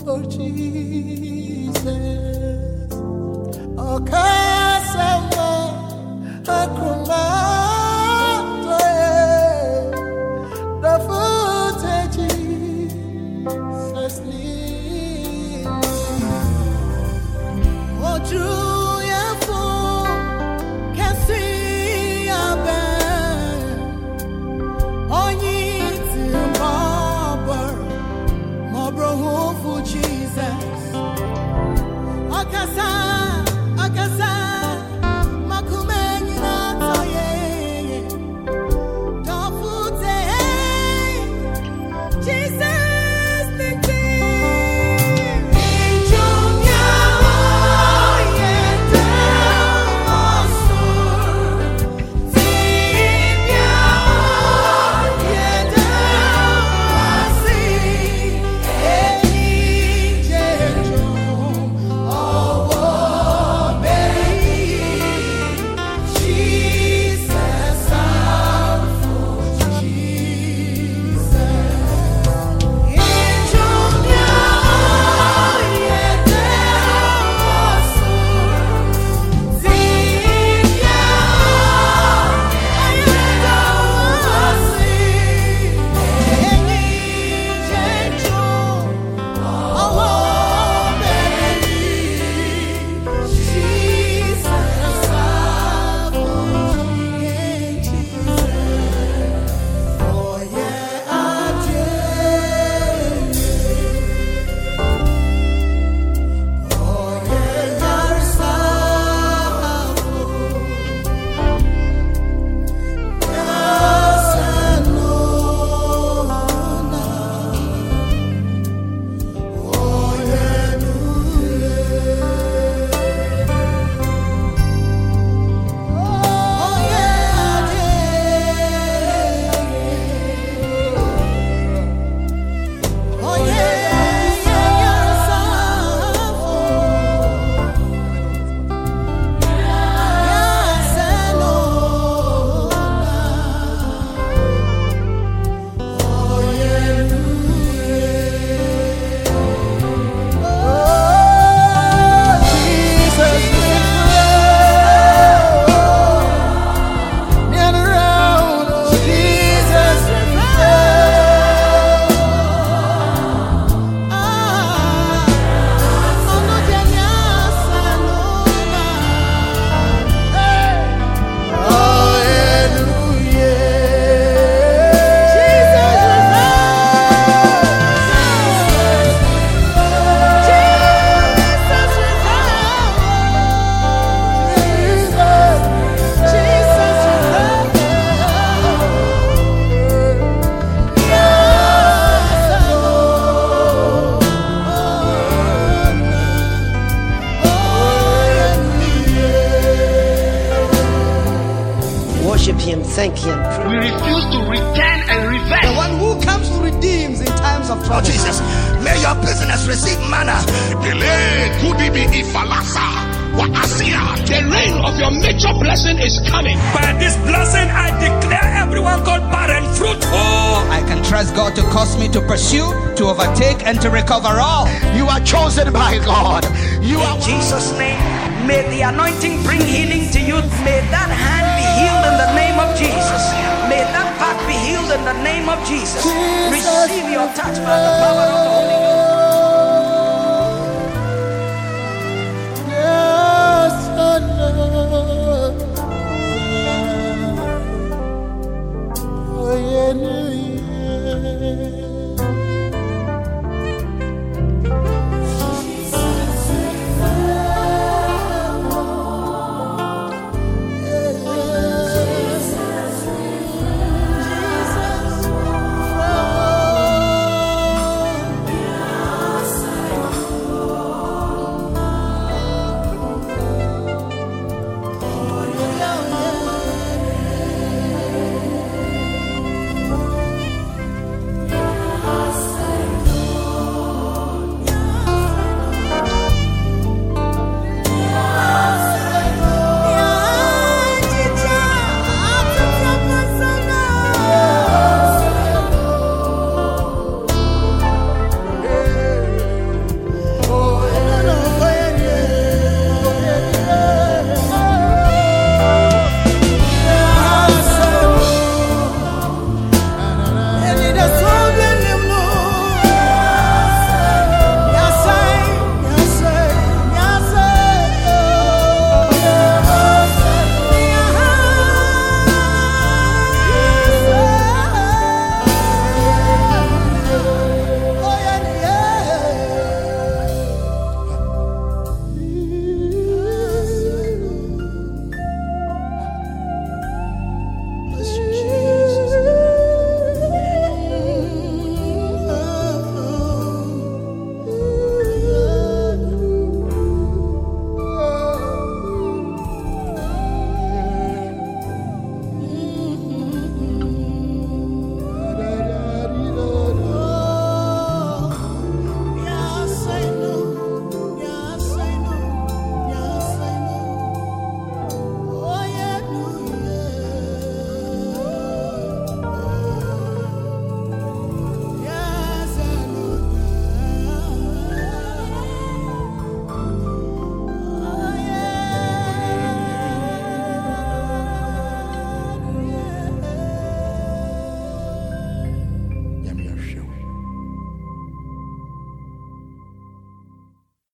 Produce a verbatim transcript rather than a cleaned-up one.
for Jesus. Oh, Kasama, Akroma, the footage, Jesus name. Oh, true, yeah, fool, can see a band. Oh, need to barber, more bro, for Jesus. Oh, Kasa, oh, Kasa, Makumeni, not so, yeah. Don't fool, hey, Jesus, the king. Junior, yeah, down, oh, Zibia, yeah, down, see, any jejo, oh, baby, Jesus, I'm for Jesus. In Junior, yeah, down, Zibia, yeah, down, see, any jejo, oh, baby, Jesus, I'm for Jesus. Oh, yeah, I did. Oh, yeah, you're so. Yes, I know now. Oh, yeah, do Oh, yeah, I did. Oh, yeah, yeah, you're so. Yes, I know now. Oh, yeah, do Oh, Jesus, near around, oh, Jesus, ah, oh, no, Janias, I know now. Hallelujah. Jesus, Worship him, thank him. We refuse to return and the revenge. one who comes to redeem in times of Oh trouble. Jesus, may your business receive manna. Delay could be ifalasa. What I see, the rain of your major blessing is coming. By this blessing, I declare everyone called barren fruitful. I can trust God to cause me to pursue, to overtake, and to recover all. You are chosen by God. You are In Jesus' name, may the anointing bring healing to you. May that hand be healed in the name of Jesus. May that back be healed in the name of Jesus. Receive your touch by the power of the Holy Ghost.